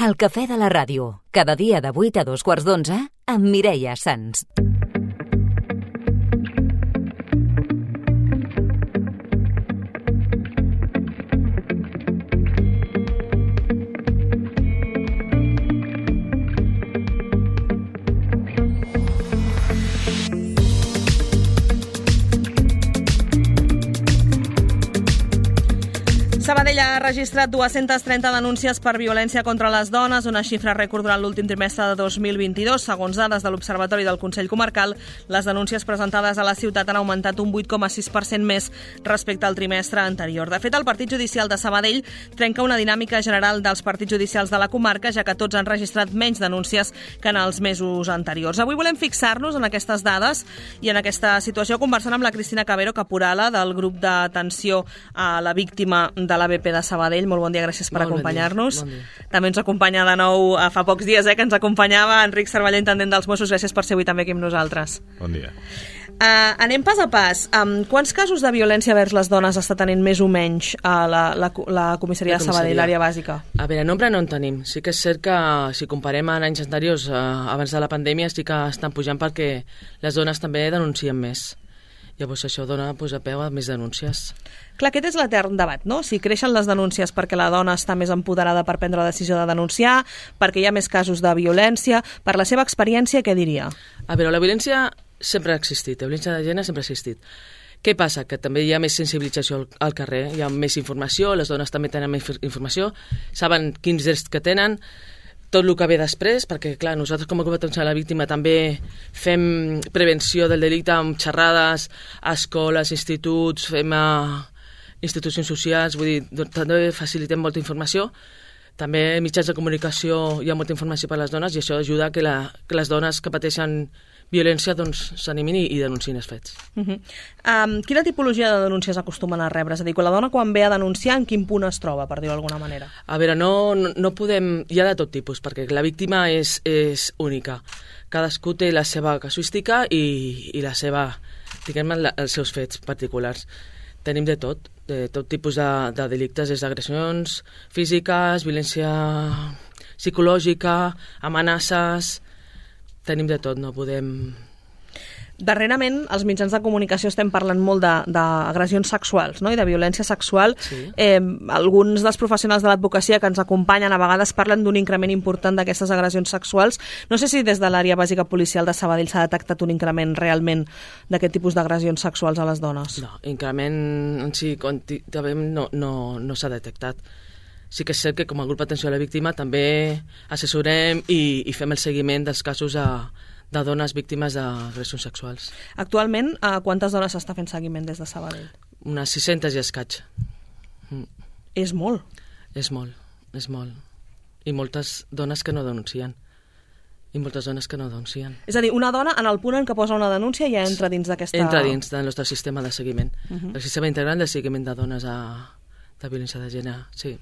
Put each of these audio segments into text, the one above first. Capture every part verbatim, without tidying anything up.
El cafè de la ràdio, cada dia de vuit a dos quarts d'onze, amb Mireia Sans. Sabadell ha registrat dues-centes trenta denúncies per violència contra les dones, una xifra rècord durant l'últim trimestre de dos mil vint-i-dos. Segons dades de l'Observatori del Consell Comarcal, les denúncies presentades a la ciutat han augmentat un vuit coma sis per cent més respecte al trimestre anterior. De fet, el Partit Judicial de Sabadell trenca una dinàmica general dels partits judicials de la comarca, ja que tots han registrat menys denúncies que en els mesos anteriors. Avui volem fixar-nos en aquestes dades i en aquesta situació conversant amb la Cristina Cabero, caporala del grup d'atenció a la víctima de la B P de Sabadell. Molt bon dia, gràcies per acompanyar-nos. Bon També ens acompanya de nou, fa pocs dies eh, que ens acompanyava Enric Cervelló, intendent dels Mossos. Gràcies per ser avui també aquí amb nosaltres. Bon dia. Uh, anem pas a pas. Um, quants casos de violència vers les dones està tenint més o menys a la, la, la comissaria de Sabadell, l'àrea bàsica? A veure, nombre no en tenim. Sí que és cert que si comparem amb anys anteriors, uh, abans de la pandèmia, sí que estan pujant perquè les dones també denuncien més. Llavors això dona pues, a peu a més denúncies. Clar, aquest és l'etern debat, no? Si creixen les denúncies perquè la dona està més empoderada per prendre la decisió de denunciar, perquè hi ha més casos de violència, per la seva experiència, què diria? A veure, la violència sempre ha existit, la violència de gènere sempre ha existit. Què passa? Que també hi ha més sensibilització al carrer, hi ha més informació, les dones també tenen més informació, saben quins drets que tenen, tot el que ve després, perquè clar, nosaltres com a grup d'atenció a la víctima també fem prevenció del delicte amb xerrades a escoles, instituts, fem a institucions socials, vull dir, també facilitem molta informació. També mitjans de comunicació hi ha molta informació per a les dones i això ajuda que, la, que les dones que pateixen violència doncs, s'animin i, i denunciïn els fets. Uh -huh. um, quina tipologia de denúncies acostumen a rebre? És a dir, quan la dona quan ve a denunciar, en quin punt es troba, per dir-ho d'alguna manera? A veure, no, no, no podem... Hi ha de tot tipus, perquè la víctima és, és única. Cadascú té la seva casuística i, i la seva, diguem-ne, els seus fets particulars. Tenim de tot, de tot tipus de, de delictes, des d'agressions físiques, violència psicològica, amenaces... Tenim de tot, no podem... Darrerament, als mitjans de comunicació estem parlant molt d'agressions sexuals, no? I de violència sexual. Sí. Eh, alguns dels professionals de l'advocacia que ens acompanyen a vegades parlen d'un increment important d'aquestes agressions sexuals. No sé si des de l'àrea bàsica policial de Sabadell s'ha detectat un increment realment d'aquest tipus d'agressions sexuals a les dones. No, increment en si quantitativament no, no, no s'ha detectat. Sí que és cert que com a grup d'atenció a la víctima també assessorem i, i fem el seguiment dels casos de, de dones víctimes d'agressions sexuals. Actualment, a quantes dones s'està fent seguiment des de Sabadell? Unes sis-centes i escaig. Mm. És molt. És molt, és molt. I moltes dones que no denuncien. I moltes dones que no denuncien. És a dir, una dona, en el punt en què posa una denúncia, ja entra dins d'aquesta... Entra dins del nostre sistema de seguiment. Uh -huh. El sistema integral de seguiment de dones a, de violència de gènere, sí.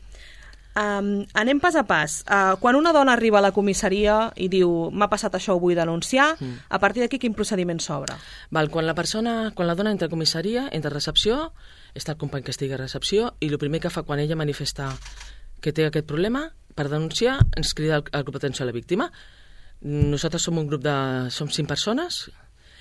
Um, anem pas a pas. Uh, quan una dona arriba a la comissaria i diu m'ha passat això, ho vull denunciar, mm. a partir d'aquí quin procediment s'obre? Val, quan la persona, quan la dona entra a comissaria, entra a recepció, està el company que estigui a recepció i el primer que fa quan ella manifesta que té aquest problema, per denunciar, ens crida al, al grup d'atenció a la víctima. Nosaltres som un grup de... som cinc persones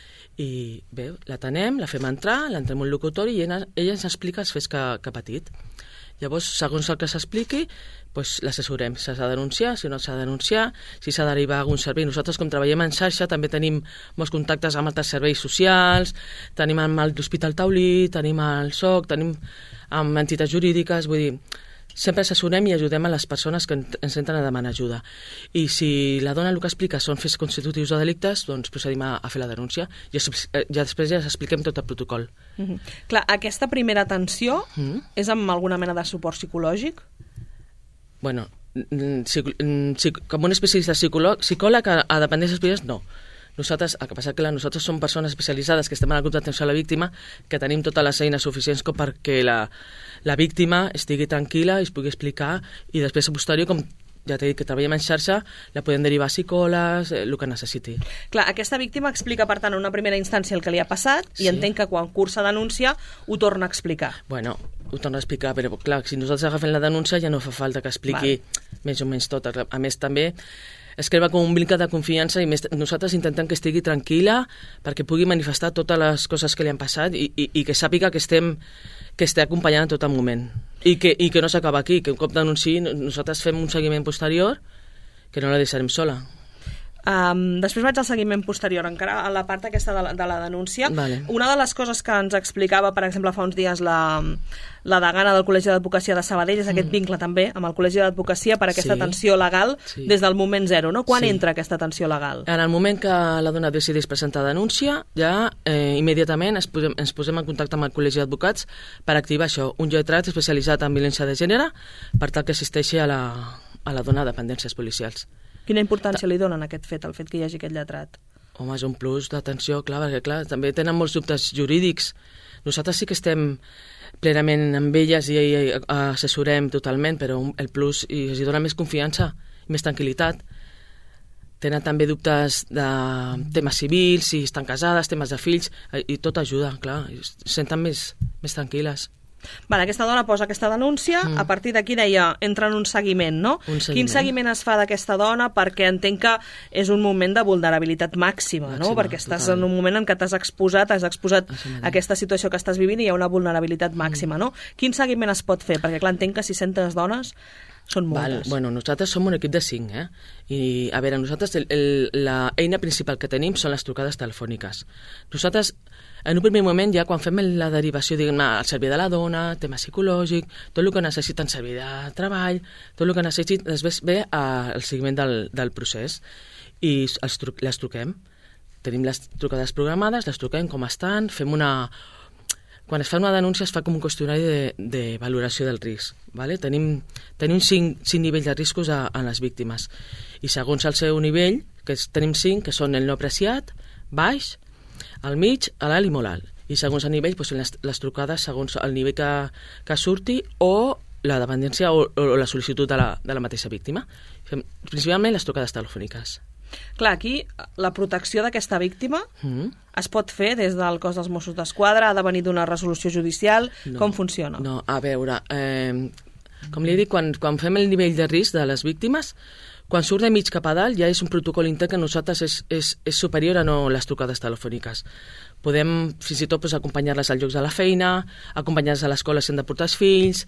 i bé, l'atenem, la fem entrar, l'entrem en un locutori i ella, ella ens explica els fets que, que ha patit. Llavors, segons el que s'expliqui, doncs l'assessorem. Si s'ha de denunciar, si no s'ha de denunciar, si s'ha de derivar a algun servei. Nosaltres, com treballem en xarxa, també tenim molts contactes amb altres serveis socials, tenim amb l'Hospital Taulí, tenim el S O C, tenim amb entitats jurídiques, vull dir, sempre assessorem i ajudem a les persones que ens entren a demanar ajuda. I si la dona el que explica són fets constitutius de delictes, doncs procedim a, a fer la denúncia. I ja després ja expliquem tot el protocol. Mm-hmm. Clar, aquesta primera atenció mm-hmm. és amb alguna mena de suport psicològic? Bueno, com un especialista psicòleg, psicòleg a, a dependències privades, no. Nosaltres, el que passa que nosaltres som persones especialitzades que estem en el grup d'atenció a la víctima, que tenim totes les eines suficients com perquè la, la víctima estigui tranquil·la i es pugui explicar i després a posteriori, com ja t'he dit que treballem en xarxa, la podem derivar a psicòlegs, el que necessiti. Clar, aquesta víctima explica, per tant, en una primera instància el que li ha passat i sí. Entenc que quan cursa denúncia ho torna a explicar. Bueno, ho torno a explicar, però clar, si nosaltres agafem la denúncia ja no fa falta que expliqui vale. més o menys tot. A més, també es creva com un vincle de confiança i més, nosaltres intentem que estigui tranquil·la perquè pugui manifestar totes les coses que li han passat i, i, i que sàpiga que estem que esté acompanyant en tot el moment. I que, i que no s'acaba aquí, que un cop denunciï nosaltres fem un seguiment posterior que no la deixarem sola. Um, després vaig al seguiment posterior, encara a la part aquesta de la, de la denúncia. Vale. Una de les coses que ens explicava, per exemple, fa uns dies la, la degana del Col·legi d'Advocacia de Sabadell és mm. aquest vincle també amb el Col·legi d'Advocacia per aquesta sí. atenció legal sí. des del moment zero, no? Quan sí. entra aquesta atenció legal? En el moment que la dona decideix presentar denúncia, ja eh, immediatament ens posem, ens posem en contacte amb el Col·legi d'Advocats per activar això, un lletrat especialitzat en violència de gènere per tal que assisteixi a la, a la dona de dependències policials. Quina importància li donen a aquest fet, el fet que hi hagi aquest lletrat? Home, és un plus d'atenció, clar, perquè clar, també tenen molts dubtes jurídics. Nosaltres sí que estem plenament amb elles i, i, i assessorem totalment, però el plus i els dona més confiança i més tranquil·litat. Tenen també dubtes de temes civils, si estan casades, temes de fills, i tot ajuda, clar, es senten més, més tranquil·les. Vale, aquesta dona posa aquesta denúncia, mm. a partir d'aquí deia, entra en un seguiment, no? Un seguiment. Quin seguiment es fa d'aquesta dona? Perquè entenc que és un moment de vulnerabilitat màxima, màxima no? Perquè estàs total. En un moment en què t'has exposat, has exposat aquesta situació que estàs vivint i hi ha una vulnerabilitat màxima, mm. no? Quin seguiment es pot fer? Perquè clar, entenc que sis-centes dones són moltes. Val. Bueno, nosaltres som un equip de cinc, eh? I, a veure, nosaltres el, el, la eina principal que tenim són les trucades telefòniques. Nosaltres, en un primer moment, ja quan fem la derivació, diguem-ne, el servei de la dona, tema psicològic, tot el que necessiten servei de treball, tot el que necessiten, després ve al seguiment del, del procés i els tru les truquem. Tenim les trucades programades, les truquem com estan, fem una... Quan es fa una denúncia es fa com un qüestionari de, de valoració del risc. Vale? Tenim, tenim cinc, cinc nivells de riscos a, a les víctimes. I segons el seu nivell, que és, tenim cinc, que són el no apreciat, baix, el mig, l'alt i molt alt. I segons el nivell, doncs, les, les trucades segons el nivell que, que surti o la dependència o, o la sol·licitud de la, de la mateixa víctima. Fem, principalment les trucades telefòniques. Clar, aquí la protecció d'aquesta víctima mm. es pot fer des del cos dels Mossos d'Esquadra, ha de venir d'una resolució judicial, no, com funciona? No, a veure, eh, com li he dit, quan, quan fem el nivell de risc de les víctimes, quan surt de mig cap a dalt ja és un protocol intern que nosaltres és, és, és superior a no les trucades telefòniques. Podem fins i tot pues, acompanyar-les als llocs de la feina, acompanyar-les a l'escola si han de portar els fills,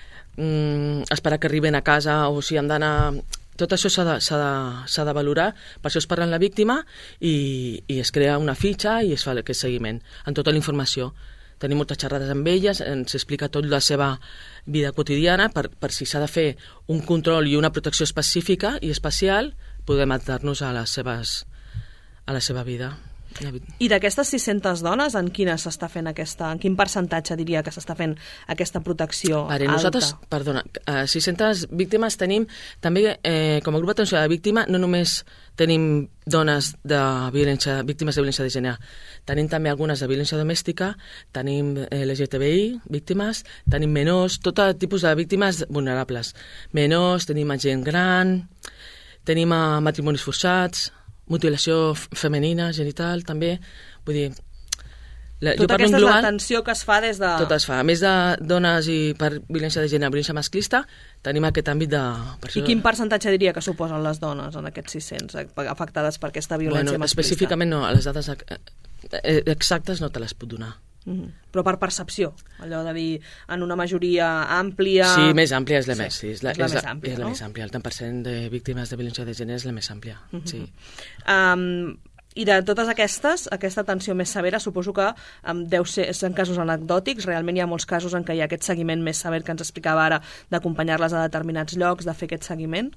mm, esperar que arriben a casa o si han d'anar... Tot això s'ha de, s'ha de, s'ha de valorar, per això es parla amb la víctima i, i es crea una fitxa i es fa aquest seguiment, amb tota la informació. Tenim moltes xerrades amb elles, ens explica tot la seva vida quotidiana, per, per si s'ha de fer un control i una protecció específica i especial, podem adaptar-nos a les seves, a la seva vida. I d'aquestes sis-centes dones, en quina s'està fent aquesta, en quin percentatge diria que s'està fent aquesta protecció vale, alta? Nosaltres, perdona, uh, sis-centes víctimes tenim, també eh, com a grup d'atenció a la víctima, no només tenim dones de violència, víctimes de violència de gènere, tenim també algunes de violència domèstica, tenim L G T B I, víctimes, tenim menors, tot tipus de víctimes vulnerables. Menors, tenim gent gran, tenim uh, matrimonis forçats, mutilació femenina, genital, també, vull dir... La, tota aquesta és l'atenció que es fa des de... Tot es fa. A més de dones i per violència de gènere, violència masclista, tenim aquest àmbit de... Per I quin percentatge diria que suposen les dones en aquests sis-cents afectades per aquesta violència bueno, masclista? Específicament no, les dades exactes no te les puc donar. Mm-hmm. Però per percepció, allò de dir en una majoria àmplia... Sí, més àmplia és la sí, més, sí, és la, és la, és més, la, àmplia, és la no? més àmplia. El tant per cent de víctimes de violència de gènere és la més àmplia, mm-hmm. sí. Um, I de totes aquestes, aquesta atenció més severa, suposo que um, deu ser, són casos anecdòtics, realment hi ha molts casos en què hi ha aquest seguiment més sever que ens explicava ara, d'acompanyar-les a determinats llocs, de fer aquest seguiment?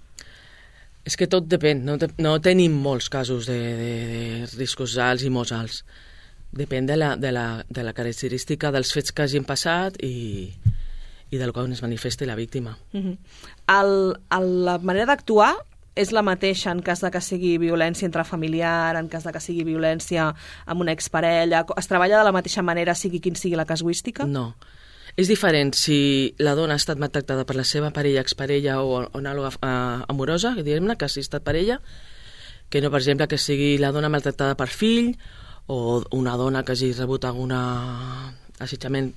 És que tot depèn, no, no tenim molts casos de, de, de riscos alts i molts alts. Depèn de la, de, la, de la característica dels fets que hagin passat i, i del com es manifesti la víctima. Uh-huh. el, el, la manera d'actuar és la mateixa en cas de que sigui violència intrafamiliar, en cas de que sigui violència amb una exparella? Es treballa de la mateixa manera sigui quin sigui la casuística? No. És diferent si la dona ha estat maltractada per la seva parella, exparella o, o anàloga uh, amorosa, que diguem-ne, que hagi estat parella, que no, per exemple, que sigui la dona maltractada per fill o una dona que hagi rebut algun assetjament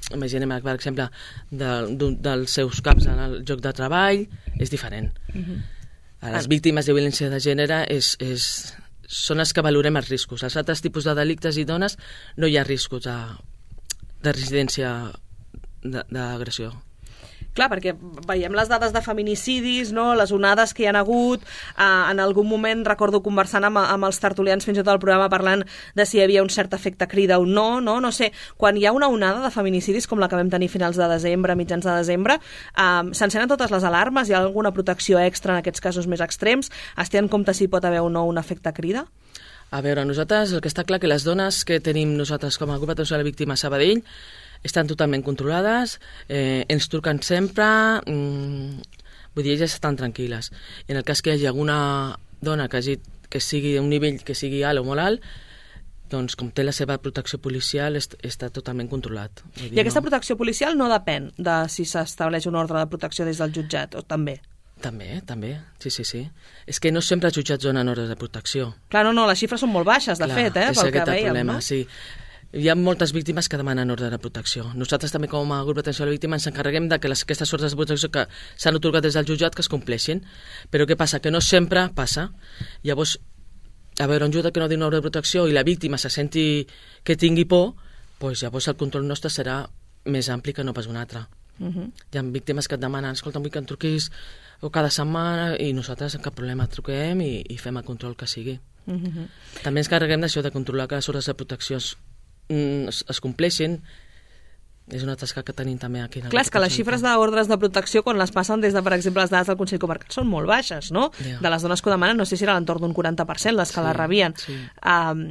imaginem, per exemple, de, de, dels seus caps en el lloc de treball, és diferent. Uh-huh. A les víctimes de violència de gènere és, és, són les que valorem els riscos. Els altres tipus de delictes i dones no hi ha riscos de, de residència d'agressió. Clar, perquè veiem les dades de feminicidis, no? Les onades que hi ha hagut, eh, en algun moment recordo conversant amb, amb els tertulians fins i tot del programa parlant de si hi havia un cert efecte crida o no, no, no sé, quan hi ha una onada de feminicidis com la que vam tenir finals de desembre, mitjans de desembre, eh, s'encenen totes les alarmes, hi ha alguna protecció extra en aquests casos més extrems, es té en compte si pot haver o no un efecte crida? A veure, nosaltres, el que està clar que les dones que tenim nosaltres com a grup d'atenció a la víctima a Sabadell estan totalment controlades, eh, ens truquen sempre, mmm, vull dir, elles estan tranquil·les. En el cas que hi hagi alguna dona que, hagi, que sigui d'un nivell que sigui alt o molt alt, doncs com té la seva protecció policial est, està totalment controlat. Vull dir, I aquesta no? protecció policial no depèn de si s'estableix un ordre de protecció des del jutjat, o també? També, també, sí, sí, sí. És que no sempre els jutjats donen ordres de protecció. Clar, no, no, les xifres són molt baixes, de Clar, fet, eh, és pel que aquest el veiem, problema, no? sí. Hi ha moltes víctimes que demanen ordre de protecció. Nosaltres també com a grup d'atenció a la víctima ens encarreguem de que les, aquestes ordres de protecció que s'han atorgat des del jutjat que es compleixin. Però què passa? Que no sempre passa. Llavors, a veure, un jutjat que no diu una ordre de protecció i la víctima se senti que tingui por, doncs llavors el control nostre serà més ampli que no pas un altre. Uh-huh. Hi ha víctimes que et demanen, escolta, vull que em truquis o cada setmana, i nosaltres cap problema truquem i, i fem el control que sigui. Uh-huh. També ens encarreguem d'això, de controlar que les ordres de protecció es, es, es compleixin. És una tasca que tenim també aquí. Clar, és que les xifres d'ordres de protecció, quan les passen des de, per exemple, les dades del Consell Comarcal, són molt baixes, no? Yeah. De les dones que ho demanen, no sé si era a l'entorn d'un quaranta per cent les que sí, les rebien. Sí. Um,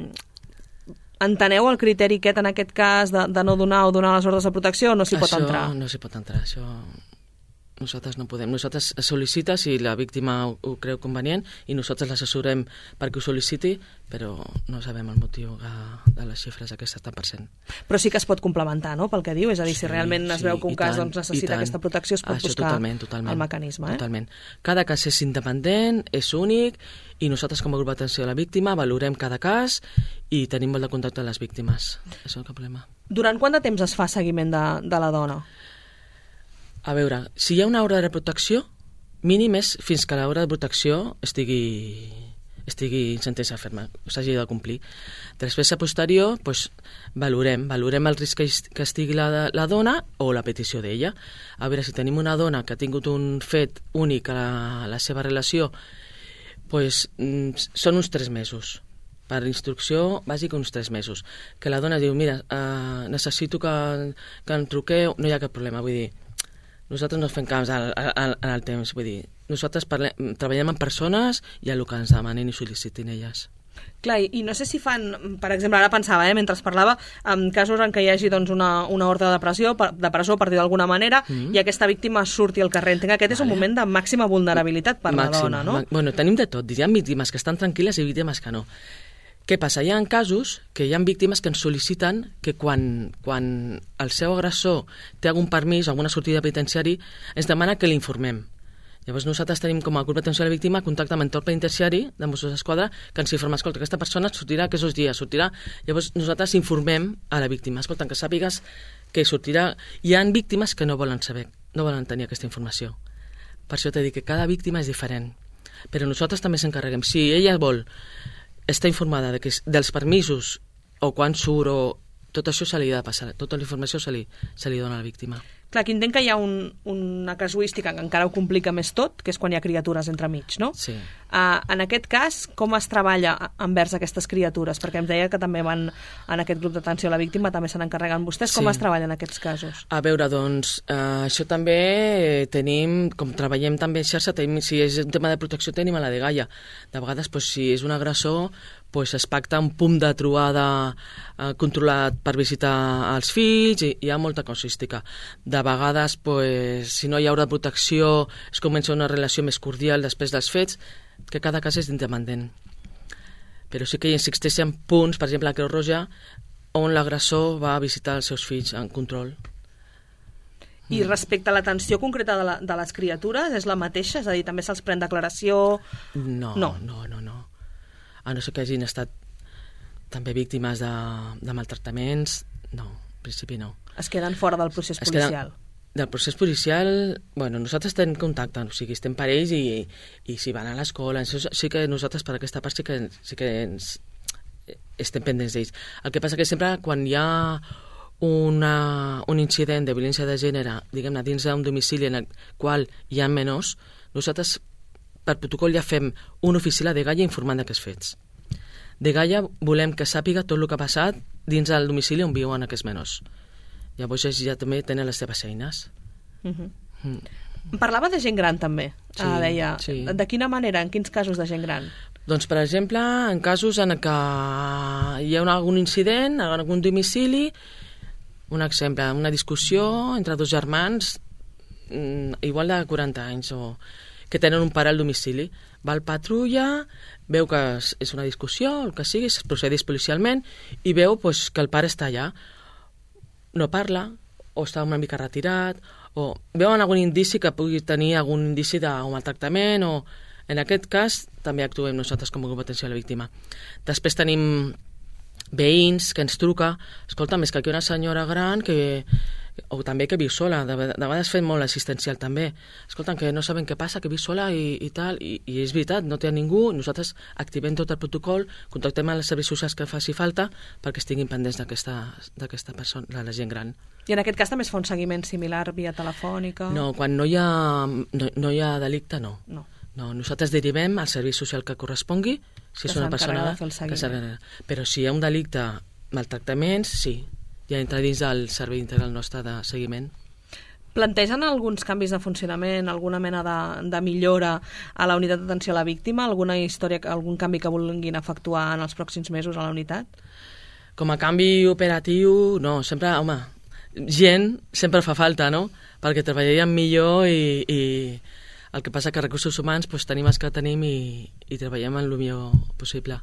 enteneu el criteri aquest, en aquest cas, de, de no donar o donar les ordres de protecció, o no s'hi pot entrar? No s'hi pot entrar, això... Nosaltres no podem. Nosaltres sol·licita si la víctima ho, ho creu convenient i nosaltres l'assessorem perquè ho sol·liciti, però no sabem el motiu de, de les xifres aquestes tant per cent. Però sí que es pot complementar, no?, pel que diu. És a dir, sí, si realment es sí, veu que un cas tant, doncs, necessita aquesta protecció, es pot Això, buscar totalment, totalment, el mecanisme. Eh? Totalment. Cada cas és independent, és únic, i nosaltres com a grup d'atenció a la víctima valorem cada cas i tenim molt de contacte amb les víctimes. Això és el problema. Durant quant de temps es fa seguiment de, de la dona? A veure, si hi ha una ordre de protecció, mínim és fins que l'ordre de protecció estigui, estigui en sentència ferma, s'hagi de complir. Després, a posterior, doncs, valorem, valorem el risc que, que estigui la, la dona o la petició d'ella. A veure, si tenim una dona que ha tingut un fet únic a la, a la seva relació, doncs, són uns tres mesos. Per instrucció bàsica, uns tres mesos. Que la dona diu, mira, eh, necessito que, que em truqueu, no hi ha cap problema, vull dir, nosaltres no fem camps al, al, al temps, vull dir, nosaltres parlem, treballem amb persones i el que ens demanen i sol·licitin elles. Clar, i no sé si fan, per exemple, ara pensava, eh, mentre parlava, en casos en què hi hagi doncs, una, una ordre de presó, de presó per dir d'alguna manera, mm-hmm. i aquesta víctima surti al carrer. Entenc que aquest vale. És un moment de màxima vulnerabilitat per màxima, la dona, no? Bueno, tenim de tot. Hi ha víctimes que estan tranquil·les i víctimes que no. Què passa? Hi ha casos que hi ha víctimes que ens sol·liciten que quan, quan el seu agressor té algun permís o alguna sortida penitenciari, ens demana que l'informem. Llavors nosaltres tenim com a grup d'atenció a la víctima contacte amb l'entorn penitenciari de Mossos d'Esquadra que ens informa, escolta, aquesta persona sortirà aquests dies, sortirà. Llavors nosaltres informem a la víctima, escolta, que sàpigues que sortirà. Hi ha víctimes que no volen saber, no volen tenir aquesta informació. Per això t'he dit que cada víctima és diferent. Però nosaltres també s'encarreguem. Si ella vol està informada de que, dels permisos o quan surt o tot això se li ha de passar, tota la informació se li, se li dona a la víctima. Clar, aquí entenc que hi ha un, una casuística que encara ho complica més tot, que és quan hi ha criatures entremig, no? Sí. Uh, en aquest cas, com es treballa envers aquestes criatures? Perquè em deia que també van en aquest grup d'atenció a la víctima, també se n'encarreguen vostès. Com sí. es treballa en aquests casos? A veure, doncs, uh, això també tenim, com treballem també en xarxa, tenim, si és un tema de protecció tenim a la dgaia. De vegades, doncs, si és un agressor, pues es pacta un punt de trobada eh, controlat per visitar els fills i hi ha molta casuística. De vegades, pues, si no hi haurà protecció, es comença una relació més cordial després dels fets, que cada cas és independent. Però sí que hi existeixen punts, per exemple a Creu Roja, on l'agressor va a visitar els seus fills en control. I respecte a l'atenció concreta de, la, de les criatures, és la mateixa? És a dir, també se'ls pren declaració? No, no, no, no. no. A no ser que hagin estat també víctimes de, de maltractaments, no. principi no. Es queden fora del procés Es policial. Queden... Del procés policial, bueno, nosaltres tenim contacte, o sigui, estem parells i, i si van a l'escola, sí que nosaltres per aquesta part sí que, sí que ens, estem pendents d'ells. El que passa que sempre quan hi ha una, un incident de violència de gènere, diguem-ne, dins d'un domicili en el qual hi ha menors, nosaltres per protocol ja fem una oficina de Gaia informant d'aquests fets. De Gaia volem que sàpiga tot el que ha passat dins del domicili on viuen aquests menors. Llavors ells ja també tenen les seves eines. Uh-huh. Mm. Parlava de gent gran també, sí, ah, deia. Sí. De quina manera, en quins casos de gent gran? Doncs, per exemple, en casos en què hi ha algun incident, en algun domicili, un exemple, una discussió entre dos germans, igual de quaranta anys, o que tenen un pare al domicili. Va al patrulla, veu que és una discussió, el que sigui, es procedeix policialment, i veu pues, que el pare està allà. No parla, o està una mica retirat, o veuen algun indici que pugui tenir algun indici d'un maltractament, o en aquest cas també actuem nosaltres com a grup d'atenció a la víctima. Després tenim veïns que ens truca, escolta, més que aquí una senyora gran que, o també que viu sola, de, de vegades fem molt assistencial també, escolta, que no saben què passa, que viu sola i, i tal, i, i és veritat, no té a ningú, nosaltres activem tot el protocol, contactem amb els serveis socials que faci falta perquè estiguin pendents d'aquesta persona, de la gent gran. I en aquest cas també es fa un seguiment similar via telefònica? No, quan no hi ha, no, no hi ha delicte, no. No. No, nosaltres derivem al servei social que correspongui, si que és una persona que s'encarrega. Però si hi ha un delicte, maltractaments, sí, ja entra dins del servei integral nostre de seguiment. Plantegen alguns canvis de funcionament, alguna mena de, de millora a la unitat d'atenció a la víctima, alguna història, algun canvi que vulguin efectuar en els pròxims mesos a la unitat? Com a canvi operatiu, no, sempre, home, gent sempre fa falta, no? Perquè treballaríem millor i, i el que passa que recursos humans pues, tenim els que tenim i, i treballem en el millor possible.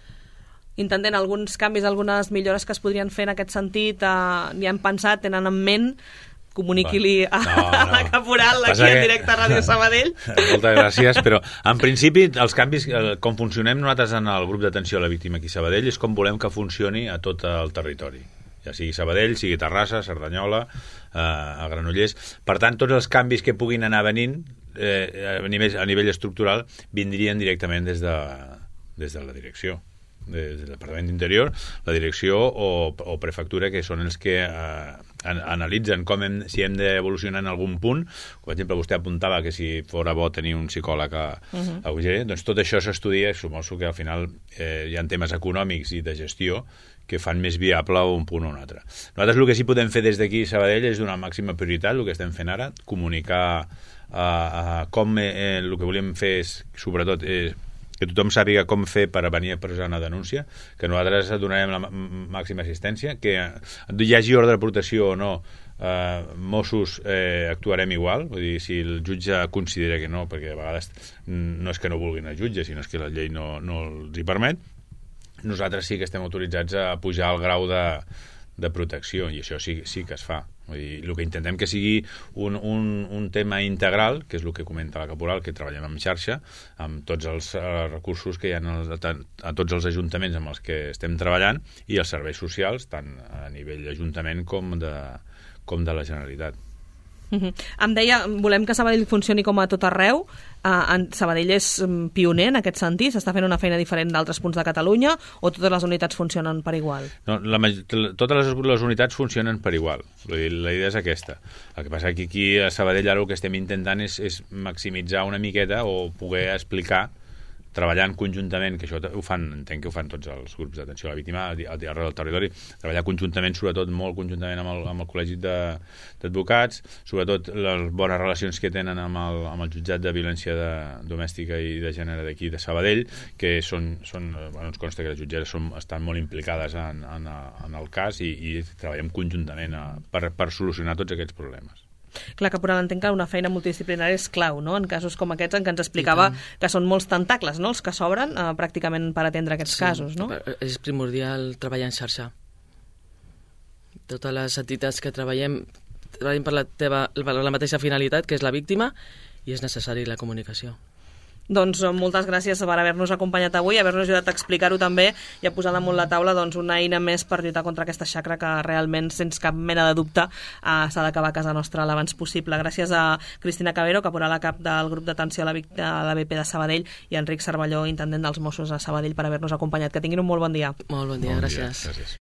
Intentem alguns canvis, algunes millores que es podrien fer en aquest sentit, eh, ni han pensat, tenen en ment, comuniqui-li a, no, no. a la caporal aquí en directe a Ràdio Sabadell. Moltes gràcies, però en principi els canvis, com funcionem nosaltres en el grup d'atenció a la víctima aquí a Sabadell, és com volem que funcioni a tot el territori. Ja sigui Sabadell, sigui Terrassa, Cerdanyola, eh, a Granollers. Per tant, tots els canvis que puguin anar venint eh, a, nivell, a nivell estructural vindrien directament des de, des de la direcció, des del Departament d'Interior, la direcció o, o prefectura, que són els que eh, an, analitzen com hem, si hem d'evolucionar en algun punt. Per exemple, vostè apuntava que si fora bo tenir un psicòleg a, uh-huh. a U G, doncs tot això s'estudia, suposo que al final eh, hi ha temes econòmics i de gestió que fan més viable un punt o un altre. Nosaltres el que sí podem fer des d'aquí a Sabadell és donar màxima prioritat, el que estem fent ara, comunicar uh, uh, com eh, el que volíem fer és, sobretot, eh, que tothom sàpiga com fer per venir a posar una denúncia, que nosaltres donarem la màxima assistència, que hi hagi ordre de protecció o no, eh, Mossos eh, actuarem igual, vull dir, si el jutge considera que no, perquè a vegades no és que no vulguin el jutge, sinó és que la llei no, no els hi permet, nosaltres sí que estem autoritzats a pujar el grau de, de protecció, i això sí, sí que es fa. Vull dir, el que intentem que sigui un, un, un tema integral, que és el que comenta la caporal, que treballem en xarxa, amb tots els uh, recursos que hi ha a, a tots els ajuntaments amb els que estem treballant i els serveis socials, tant a nivell ajuntament com de, com de la Generalitat. Uh-huh. Em deia, volem que Sabadell funcioni com a tot arreu. Uh, en Sabadell és um, pioner en aquest sentit? S'està fent una feina diferent d'altres punts de Catalunya o totes les unitats funcionen per igual? No, la, totes les, les unitats funcionen per igual. La idea és aquesta. El que passa que aquí a Sabadell ara el que estem intentant és, és maximitzar una miqueta o poder explicar, treballant conjuntament, que això ho fan, entenc que ho fan tots els grups d'atenció a la víctima arreu del territori, treballar conjuntament, sobretot molt conjuntament amb el, amb el col·legi d'advocats, sobretot les bones relacions que tenen amb el, amb el jutjat de violència de, domèstica i de gènere d'aquí de Sabadell, que són, són bueno, ens consta que les jutgeres són, estan molt implicades en, en, en el cas i, i treballem conjuntament a, per, per solucionar tots aquests problemes. Clar, Caporal, entenc que una feina multidisciplinària és clau, no?, en casos com aquests en què ens explicava que són molts tentacles, no?, els que s'obren eh, pràcticament per atendre aquests sí, casos, no? És primordial treballar en xarxa. Totes les entitats que treballem treballem per la, teva, per la mateixa finalitat, que és la víctima, i és necessari la comunicació. Doncs moltes gràcies per haver-nos acompanyat avui, haver-nos ajudat a explicar-ho també i a posar damunt la taula doncs, una eina més per lluitar contra aquesta xacra que realment, sense cap mena de dubte, eh, s'ha d'acabar a casa nostra l'abans possible. Gràcies a Cristina Cabero, caporal a cap del grup d'atenció a la, a la B P de Sabadell, i a Enric Cervelló, intendent dels Mossos a Sabadell, per haver-nos acompanyat. Que tinguin un molt bon dia. Molt bon dia, bon gràcies. Dia, gràcies.